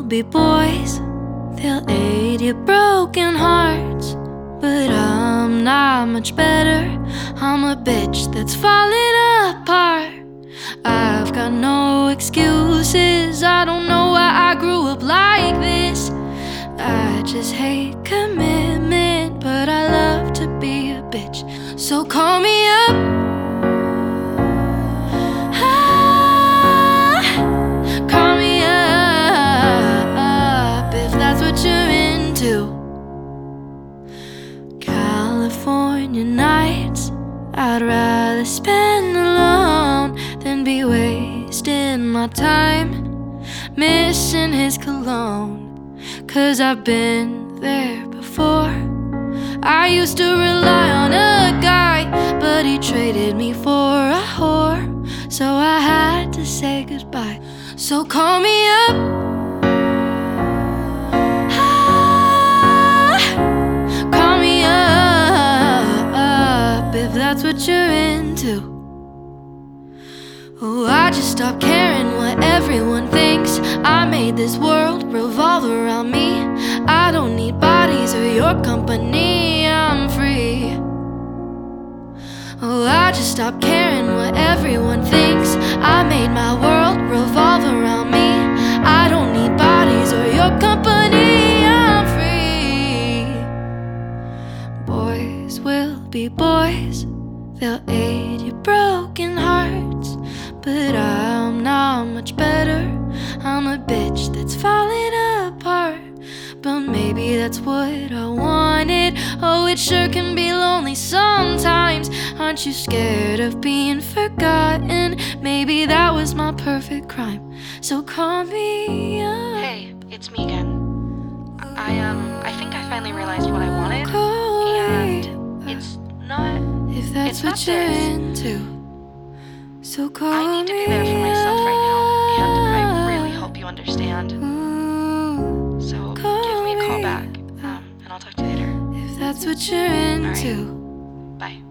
be boys, they'll aid your broken hearts. But I'm not much better, I'm a bitch that's falling apart. I've got no excuses, I don't know why I grew up like this. I just hate commitment, but I love to be a bitch. So call me up, call me up if that's what you're into. California nights I'd rather spend alone than be wasting my time missing his cologne. 'Cause I've been there before. I used to rely on a guy, but he traded me for a whore. So I had to say goodbye. So call me up, call me up if that's what you're into. Oh, I just stopped caring what everyone thinks. I made this world revolve around me. I don't need bodies or your company, I'm free. Oh, I just stopped caring what everyone thinks. I made my world revolve around me. I don't need bodies or your company, I'm free. Boys will be boys, they'll aid your broken hearts. But I'm not much better, I'm a bitch that's falling apart. But maybe that's what I wanted. Oh, it sure can be lonely sometimes. Aren't you scared of being forgotten? Maybe that was my perfect crime. So call me up. Hey, it's me again. I think I finally realized what I wanted, and it's not. If that's what you're into. So call me. I need to be there for myself right now, and I really hope you understand. So give me a call back, and I'll talk to you later. If that's what you're into. Bye.